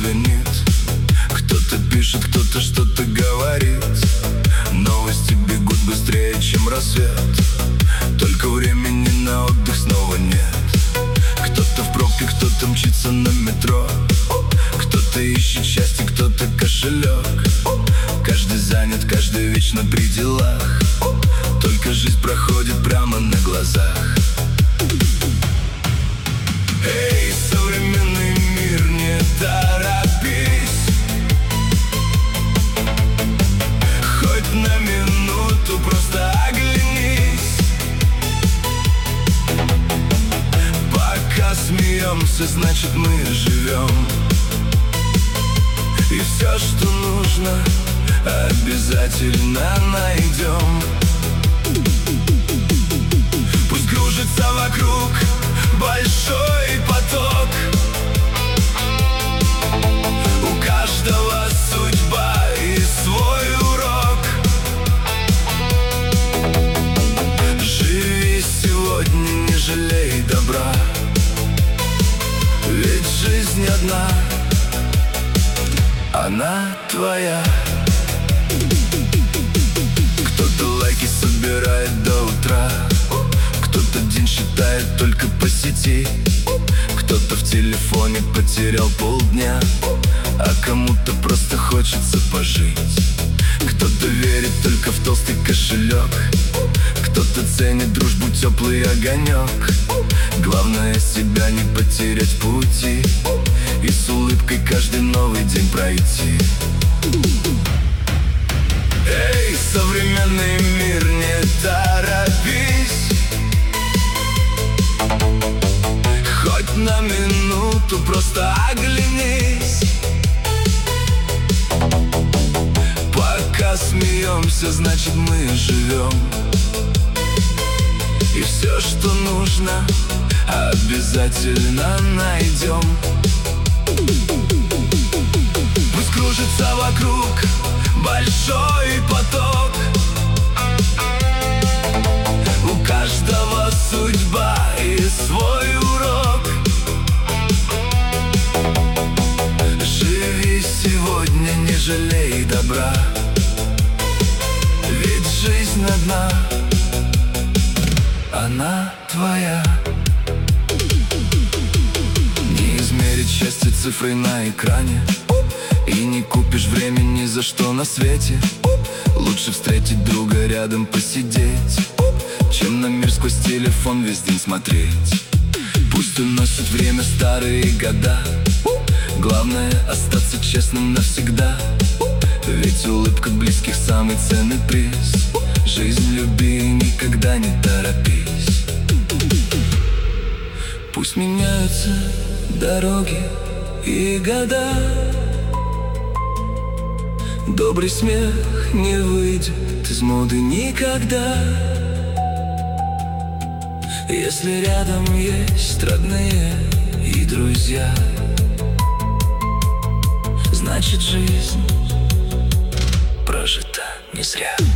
звенит. Кто-то пишет, кто-то что-то говорит. Новости бегут быстрее, чем рассвет. Только времени на отдых снова нет. Кто-то в пробке, кто-то мчится на метро. Кто-то ищет счастье, кто-то кошелек. Каждый занят, каждый вечно при делах. Только жизнь проходит прямо на глазах. Эй, современный мир, не торопись. Хоть на минуту просто оглянись. Пока смеемся, значит мы живем. И все, что нужно, обязательно найдем. Пусть кружится вокруг большой поток. У каждого судьба и свой урок. Живи сегодня, не жалей добра. Ведь жизнь одна, она твоя. Кто-то лайки собирает до утра. Кто-то день считает только по сети. Кто-то в телефоне потерял полдня, а кому-то просто хочется пожить. Кто-то верит только в толстый кошелек. Кто-то ценит дружбу, теплый огонек. Главное себя не потерять в пути и с улыбкой каждый новый день пройти. Эй, современный мир, не торопись. Хоть на минуту просто оглянись. Пока смеемся, значит мы живем. И все, что нужно, обязательно найдем. Пусть кружится вокруг большой поток. У каждого судьба и свой урок. Живи сегодня, не жалей добра. Ведь жизнь одна, она твоя. Не измерить счастье цифрой на экране. И не купишь время ни за что на свете. Лучше встретить друга, рядом посидеть, чем на мир сквозь телефон весь день смотреть. Пусть уносит время старые года. Главное остаться честным навсегда. Ведь улыбка близких самый ценный приз. Жизнь люби и никогда не торопись. Пусть меняются дороги и года. Добрый смех не выйдет из моды никогда. Если рядом есть родные и друзья, значит жизнь прожита не зря.